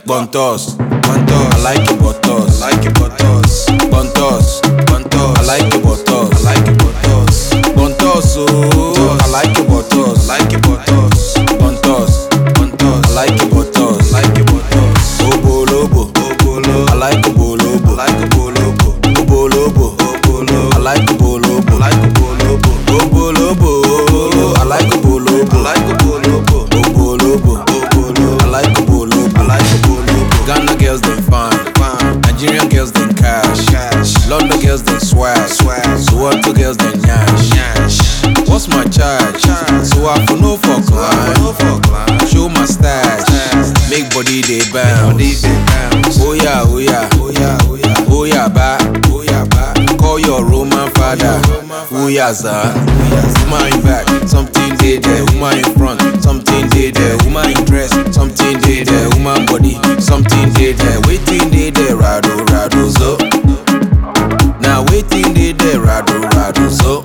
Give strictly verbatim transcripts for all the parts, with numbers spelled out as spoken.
Bontos, bontos, I like it botos, I like it botos. Bontos, bontos, I like it botos, I like it botos. Bontos, oh, I like it botos, I like it botos. Bontos, bontos, I like it botos, I like it botos. Obo lobo, obo lobo, I like it bolobo, I like it bolobo. Obo lobo, obo lobo, I like it bolobo, I like it bolobo. Obo lobo, I like it bolobo, I like it bolobo. Obo lobo, obo lobo, I like it bolobo, I like it bolobo. Ghana girls them fine, fine. Nigerian girls them cash, cash. London girls them swag, swag. Soweto girls them nyash, nyash. What's my charge? charge. So I for no for climb, show my stash, make body they bounce. Oh yeah, oh yeah, oh yeah, oh yeah, oh yeah, ba, oh yeah, ba. Call your Roman father. Oh yeah, za. Woman in back, something they there. Woman in front, something they there. Woman in dress, something they there. Woman body, something they there. Waiting they there, rado rado zo. Now waiting they there, rado rado zo.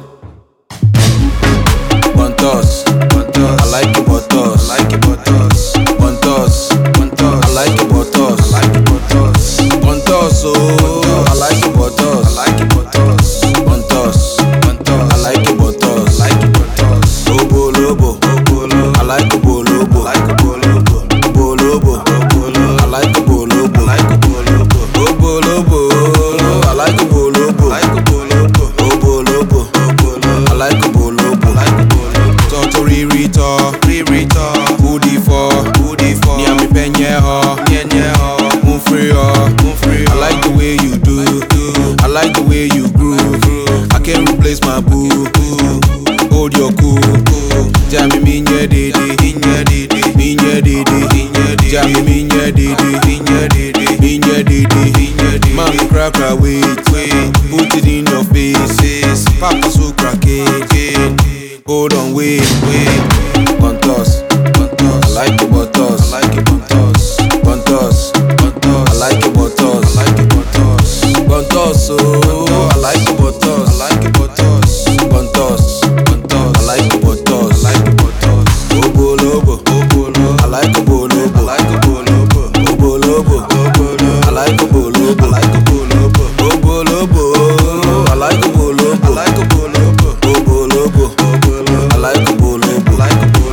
Bontos, bontos, I like it botos, I like it botos. Bontos, bontos, I like it botos, I like it botos. Bontos, oh, I like it botos, I like it botos. Bontos, bontos, I like it botos, I like it botos. Obo lobo, obo lobo, I like it bolobo, I like it bolobo. Obo lobo, obo lobo, I like it bolobo, I like it bolobo. Obo lobo, I like it bolobo, I like it bolobo. Obo lobo, obo lobo, I like it bolobo, I like it bolobo. Totori rito, rito, hoodie for, hoodie for. Nia mi penye ho, penye ho. Move free ho, move free. I like the way you do, I like the way you groove. I can't replace my boo. Hold your cool. Jammy minye didi, minye didi, minye didi, jammy minye didi, minye didi, minye didi, minye didi. Mommy crack away, wait, put it in your face. Papa so crack it, hold on, wait, wait. Bontos, bontos, I like it botos, I like it bontos. Bontos, bontos, I like it botos, I like it botos. Bontos, oh, I like it botos, I like it botos. Bontos, bontos, I like it botos, I like it botos. Obo lobo, obo lobo, I like it bolobo, I like it bolobo. Obo lobo, obo lobo, I like it bolobo, I like it bolobo. Obo lobo, I like it bolobo, I like it bolobo. Obo lobo, obo lobo, I like it bolobo, I like it bolobo.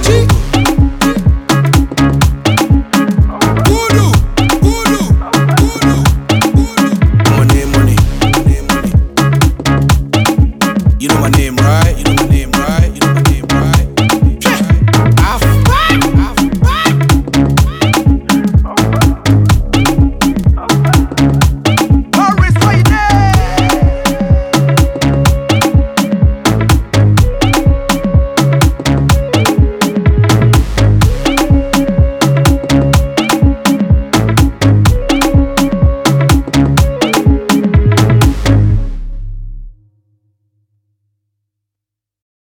Voodoo, voodoo, voodoo, voodoo. My name, money, my name, money. You know my name, right? You know my name.